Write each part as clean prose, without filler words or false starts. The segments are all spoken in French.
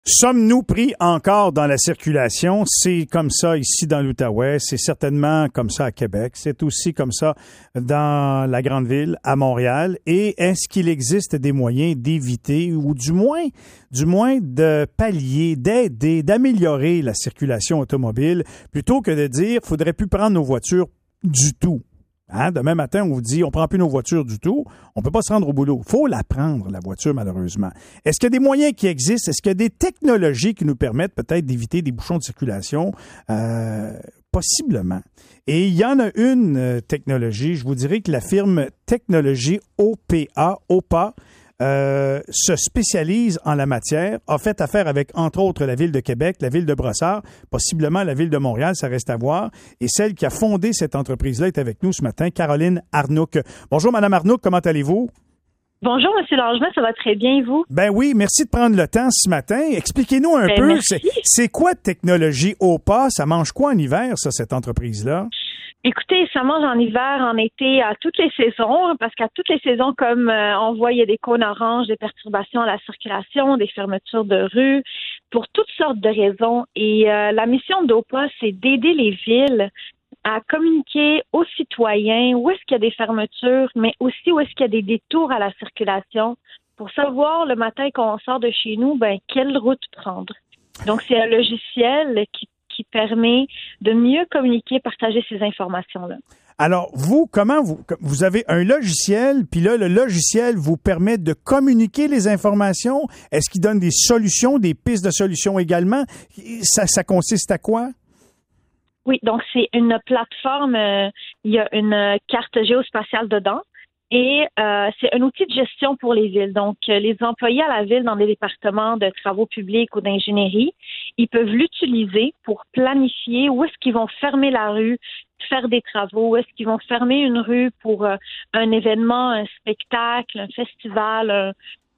Sommes-nous pris encore dans la circulation? C'est comme ça ici dans l'Outaouais, c'est certainement comme ça à Québec, c'est aussi comme ça dans la grande ville, à Montréal. Et est-ce qu'il existe des moyens d'éviter ou du moins de pallier, d'aider, d'améliorer la circulation automobile plutôt que de dire faudrait plus prendre nos voitures du tout? Hein? Demain matin, on vous dit, on prend plus nos voitures du tout, on peut pas se rendre au boulot. Faut la prendre, la voiture, malheureusement. Est-ce qu'il y a des moyens qui existent? Est-ce qu'il y a des technologies qui nous permettent peut-être d'éviter des bouchons de circulation? Possiblement. Et il y en a une technologie, je vous dirais que la firme Technologie OPA, se spécialise en la matière, a fait affaire avec, entre autres, la Ville de Québec, la Ville de Brossard, possiblement la Ville de Montréal, ça reste à voir. Et celle qui a fondé cette entreprise-là est avec nous ce matin, Caroline Arnouk. Bonjour, Madame Arnouk, comment allez-vous? Bonjour, M. Langevin, ça va très bien, vous? Ben oui, merci de prendre le temps ce matin. Expliquez-nous un peu, c'est quoi Technologie OPA? Ça mange quoi en hiver, ça, cette entreprise-là? Écoutez, ça mange en hiver, en été, à toutes les saisons, parce qu'à toutes les saisons, comme on voit, il y a des cônes oranges, des perturbations à la circulation, des fermetures de rues, pour toutes sortes de raisons. Et la mission d'OPA, c'est d'aider les villes à communiquer aux citoyens où est-ce qu'il y a des fermetures, mais aussi où est-ce qu'il y a des détours à la circulation, pour savoir le matin quand on sort de chez nous, quelle route prendre. Donc, c'est un logiciel qui permet de mieux communiquer, partager ces informations-là. Alors, vous avez un logiciel, puis là, le logiciel vous permet de communiquer les informations? Est-ce qu'il donne des solutions, des pistes de solutions également? Ça consiste à quoi? Oui, donc c'est une plateforme, il y a une carte géospatiale dedans. Et c'est un outil de gestion pour les villes. Donc, les employés à la ville dans des départements de travaux publics ou d'ingénierie, ils peuvent l'utiliser pour planifier où est-ce qu'ils vont fermer la rue, faire des travaux, où est-ce qu'ils vont fermer une rue pour un événement, un spectacle, un festival,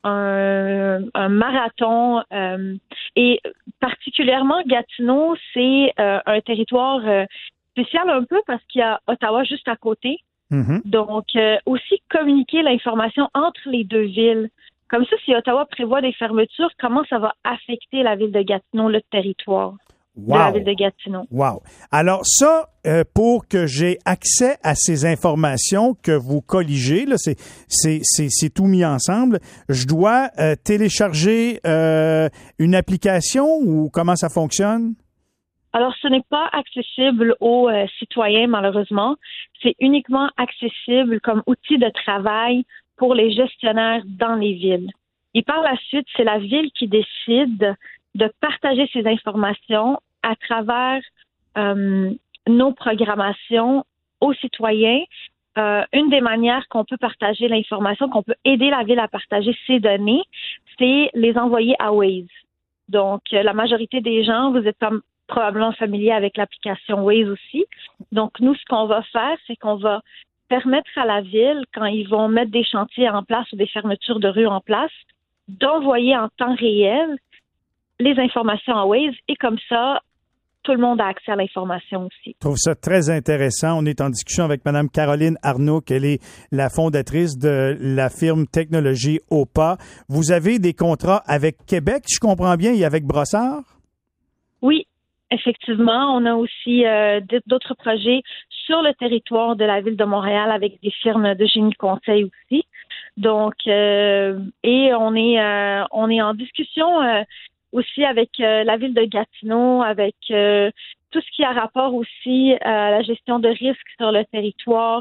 un marathon. Et particulièrement, Gatineau, c'est un territoire spécial un peu parce qu'il y a Ottawa juste à côté. Mm-hmm. Donc, aussi communiquer l'information entre les deux villes. Comme ça, si Ottawa prévoit des fermetures, comment ça va affecter la ville de Gatineau, le territoire de la ville de Gatineau. Wow! Alors ça, pour que j'ai accès à ces informations que vous colligez, là, c'est tout mis ensemble, je dois télécharger une application ou comment ça fonctionne? Alors, ce n'est pas accessible aux citoyens, malheureusement. C'est uniquement accessible comme outil de travail pour les gestionnaires dans les villes. Et par la suite, c'est la ville qui décide de partager ces informations à travers nos programmations aux citoyens. Une des manières qu'on peut partager l'information, qu'on peut aider la ville à partager ces données, c'est les envoyer à Waze. Donc, la majorité des gens, vous êtes probablement familier avec l'application Waze aussi. Donc, nous, ce qu'on va faire, c'est qu'on va permettre à la ville, quand ils vont mettre des chantiers en place ou des fermetures de rues en place, d'envoyer en temps réel les informations à Waze et comme ça, tout le monde a accès à l'information aussi. Je trouve ça très intéressant. On est en discussion avec Mme Caroline Arnouk. Elle est la fondatrice de la firme Technologie OPA. Vous avez des contrats avec Québec, je comprends bien, et avec Brossard? Oui. Effectivement, on a aussi d'autres projets sur le territoire de la ville de Montréal avec des firmes de génie conseil aussi. Donc, et on est en discussion aussi avec la ville de Gatineau, avec tout ce qui a rapport aussi à la gestion de risques sur le territoire.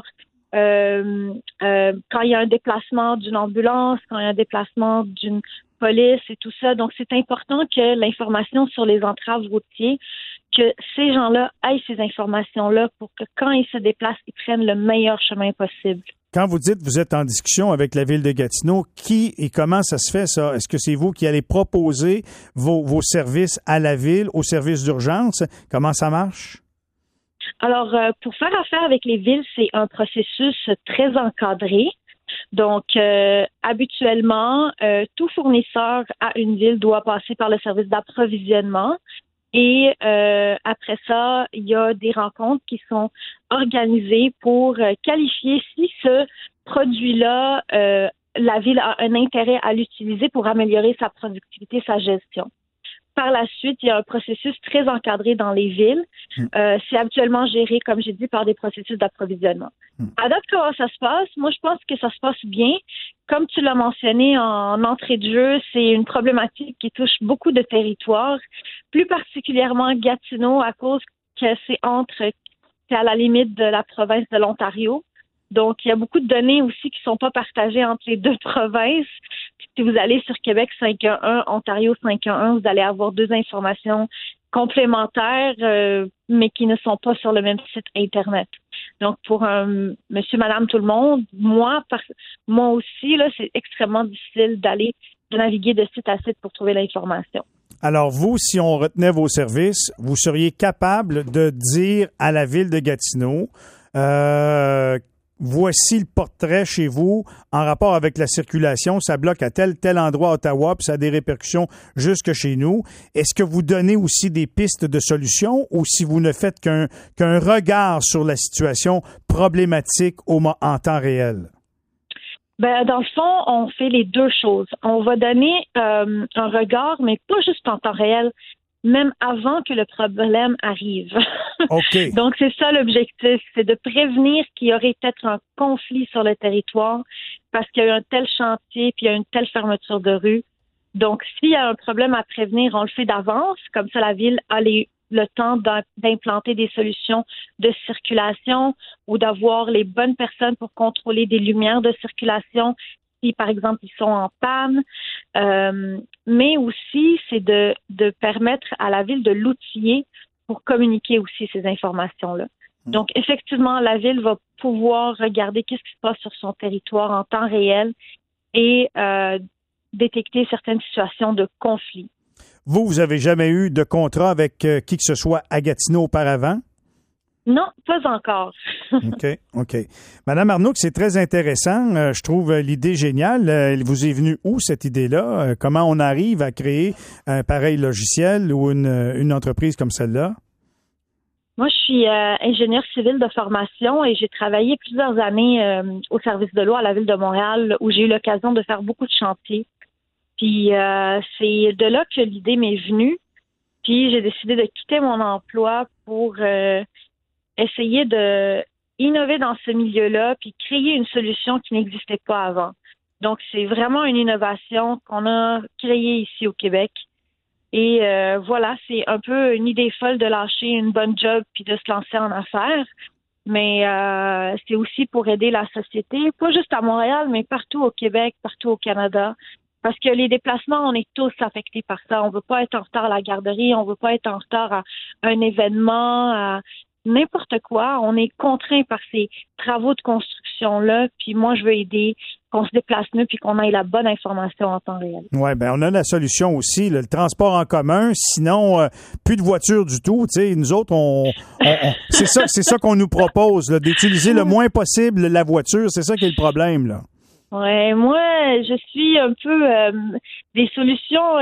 Quand il y a un déplacement d'une ambulance, quand il y a un déplacement d'une police et tout ça. Donc, c'est important que l'information sur les entraves routiers, que ces gens-là aient ces informations-là pour que quand ils se déplacent, ils prennent le meilleur chemin possible. Quand vous dites que vous êtes en discussion avec la Ville de Gatineau, qui et comment ça se fait, ça? Est-ce que c'est vous qui allez proposer vos services à la Ville, aux services d'urgence? Comment ça marche? Alors, pour faire affaire avec les villes, c'est un processus très encadré. Donc, habituellement, tout fournisseur à une ville doit passer par le service d'approvisionnement. Et après ça, il y a des rencontres qui sont organisées pour qualifier si ce produit-là, la ville a un intérêt à l'utiliser pour améliorer sa productivité, sa gestion. par la suite, il y a un processus très encadré dans les villes. C'est habituellement géré, comme j'ai dit, par des processus d'approvisionnement. À date, comment ça se passe? Moi, je pense que ça se passe bien. Comme tu l'as mentionné en entrée de jeu, c'est une problématique qui touche beaucoup de territoires, plus particulièrement Gatineau, à cause que c'est à la limite de la province de l'Ontario. Donc, il y a beaucoup de données aussi qui sont pas partagées entre les deux provinces. Puis, si vous allez sur Québec 511, Ontario 511, vous allez avoir deux informations complémentaires, mais qui ne sont pas sur le même site Internet. Donc, pour monsieur, madame, tout le monde, moi aussi, là, c'est extrêmement difficile de naviguer de site à site pour trouver l'information. Alors, vous, si on retenait vos services, vous seriez capable de dire à la ville de Gatineau, voici le portrait chez vous en rapport avec la circulation. Ça bloque à tel endroit à Ottawa, puis ça a des répercussions jusque chez nous. Est-ce que vous donnez aussi des pistes de solutions ou si vous ne faites qu'un regard sur la situation problématique en temps réel? Ben, dans le fond, on fait les deux choses. On va donner un regard, mais pas juste en temps réel, même avant que le problème arrive. Okay. Donc, c'est ça l'objectif, c'est de prévenir qu'il y aurait peut-être un conflit sur le territoire parce qu'il y a eu un tel chantier puis il y a une telle fermeture de rue. Donc, s'il y a un problème à prévenir, on le fait d'avance. Comme ça, la ville a le temps d'implanter des solutions de circulation ou d'avoir les bonnes personnes pour contrôler des lumières de circulation si, par exemple, ils sont en panne. Mais aussi, c'est de permettre à la ville de l'outiller pour communiquer aussi ces informations-là. Donc, effectivement, la ville va pouvoir regarder qu'est-ce qui se passe sur son territoire en temps réel et détecter certaines situations de conflit. Vous avez jamais eu de contrat avec qui que ce soit à Gatineau auparavant? Non, pas encore. OK. Madame Arnouk, c'est très intéressant. Je trouve l'idée géniale. Elle vous est venue où, cette idée-là? Comment on arrive à créer un pareil logiciel ou une entreprise comme celle-là? Moi, je suis ingénieure civile de formation et j'ai travaillé plusieurs années au service de l'eau à la Ville de Montréal où j'ai eu l'occasion de faire beaucoup de chantiers. Puis c'est de là que l'idée m'est venue. Puis j'ai décidé de quitter mon emploi pour essayer de innover dans ce milieu-là puis créer une solution qui n'existait pas avant. Donc, c'est vraiment une innovation qu'on a créée ici au Québec. Et voilà, c'est un peu une idée folle de lâcher une bonne job puis de se lancer en affaires. Mais c'est aussi pour aider la société, pas juste à Montréal, mais partout au Québec, partout au Canada. Parce que les déplacements, on est tous affectés par ça. On veut pas être en retard à la garderie, on veut pas être en retard à un événement, à n'importe quoi. On est contraint par ces travaux de construction-là. Puis moi, je veux aider qu'on se déplace mieux puis qu'on ait la bonne information en temps réel. Oui, bien, on a la solution aussi, le transport en commun. Sinon, plus de voitures du tout. Tu sais, nous autres, c'est ça qu'on nous propose, là, d'utiliser le moins possible la voiture. C'est ça qui est le problème, là. Ouais, moi, je suis un peu des solutions.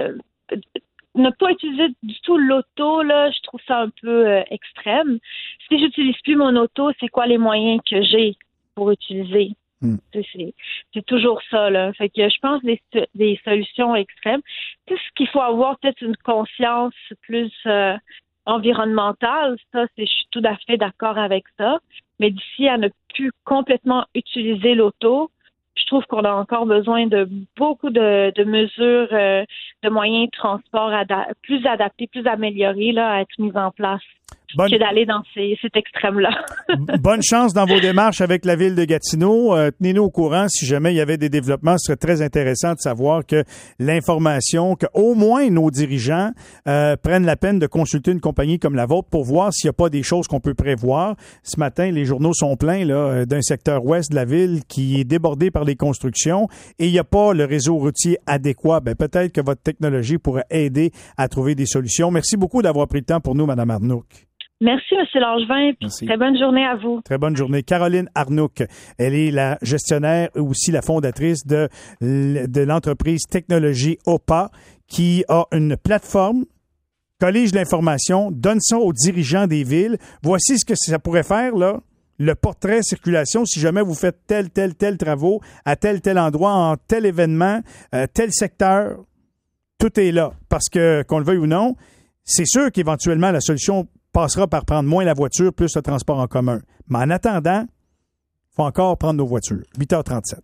Ne pas utiliser du tout l'auto, là, je trouve ça un peu extrême. Si j'utilise plus mon auto, c'est quoi les moyens que j'ai pour utiliser? C'est toujours ça, là. Fait que je pense des solutions extrêmes. Tout ce qu'il faut avoir, peut-être une conscience plus environnementale, ça, je suis tout à fait d'accord avec ça. Mais d'ici à ne plus complètement utiliser l'auto, je trouve qu'on a encore besoin de beaucoup de mesures, de moyens de transport plus adaptés, plus améliorés là, à être mis en place que d'aller dans cet extrême-là. Bonne chance dans vos démarches avec la Ville de Gatineau. Tenez-nous au courant si jamais il y avait des développements. Ce serait très intéressant de savoir que l'information, qu'au moins nos dirigeants prennent la peine de consulter une compagnie comme la vôtre pour voir s'il n'y a pas des choses qu'on peut prévoir. Ce matin, les journaux sont pleins là, d'un secteur ouest de la ville qui est débordé par les constructions et il n'y a pas le réseau routier adéquat. Ben, peut-être que votre technologie pourrait aider à trouver des solutions. Merci beaucoup d'avoir pris le temps pour nous, Mme Arnouk. Merci, M. Langevin. Très bonne journée à vous. Très bonne journée. Caroline Arnouk, elle est la gestionnaire et aussi la fondatrice de l'entreprise Technologie OPA qui a une plateforme, collige l'information, donne ça aux dirigeants des villes. Voici ce que ça pourrait faire, là. Le portrait circulation, si jamais vous faites tel travaux à tel endroit, en tel événement, tel secteur. tout est là. Parce que, qu'on le veuille ou non, c'est sûr qu'éventuellement, la solution passera par prendre moins la voiture, plus le transport en commun. Mais en attendant, il faut encore prendre nos voitures. 8h37.